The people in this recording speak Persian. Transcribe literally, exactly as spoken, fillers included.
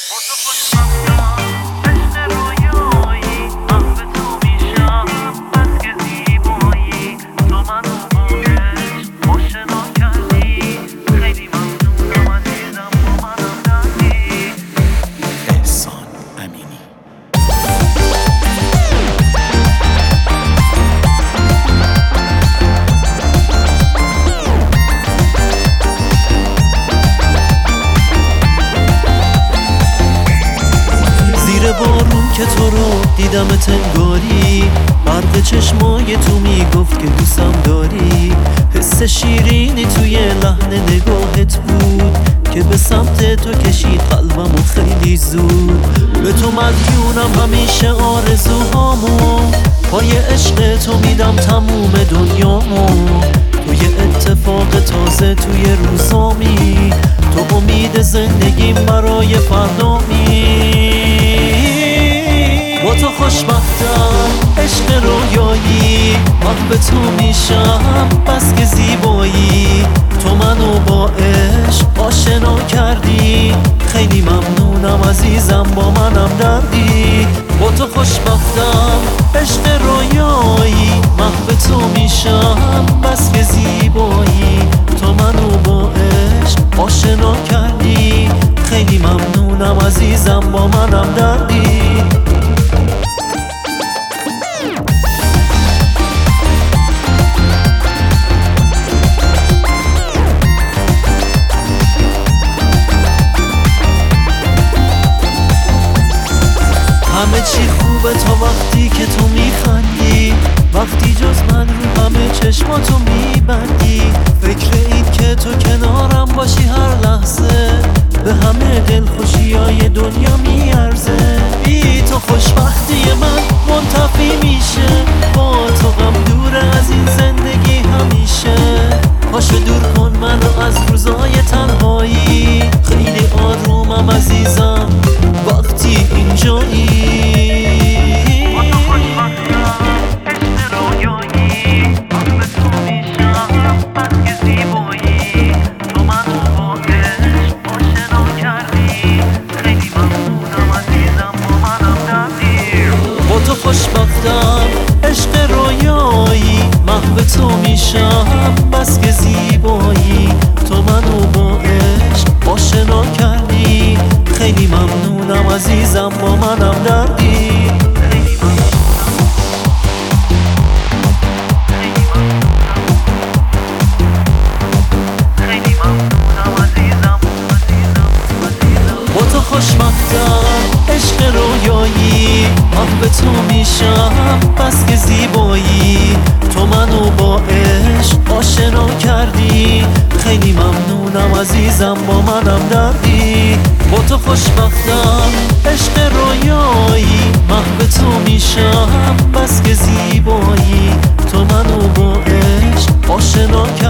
بارون که تو رو دیدم تنگاری، برق چشمای تو میگفت که دوستم داری. حس شیرینی توی لحن نگاهت بود که به سمت تو کشید قلبمو خیلی زود. به تو مدیونم همیشه آرزوهامو، پای عشق تو میدم تموم دنیامو. تو یه اتفاق تازه توی روزامی، تو امید زندگیم برای فردامی. با تو خوشبختم عشق رویایی، محو تو میشم بس که زیبایی. تو منو با عشق آشنا کردی، خیلی ممنونم عزیزم با منم دردی. با تو خوشبختم عشق رویایی، محو تو میشم بس که زیبایی. تو منو با عشق آشنا کردی، خیلی ممنونم عزیزم با منم دردی. همه چی خوبه تا وقتی که تو میخندی، وقتی جز من رو همه چشماتو میبندی. فکر این که تو کنارم باشی هر لحظه، به همه دلخوشیای دنیا میارزه. بی تو خوشبختی من منتفی میشه، با تو غم دوره از این زندگی همیشه. پاشو دور کن منو از روزای تنهایی، خیلی آرومم عزیزم وقتی اینجایی. خوشبختم عشق رویایی، محو تو میشم بس که زیبایی. تو منو با عشق آشنا کردی، خیلی ممنونم عزیزم با منم دردی. با تو خوشبختم عشق رویایی، محو تو میشم بس که زیبایی. تو منو با عشق آشنا کردی، خیلی ممنونم عزیزم با منم دردی. با تو خوشبختم عشق رویایی، محو تو میشم بس که زیبایی. تو منو با عشق آشنا کردی.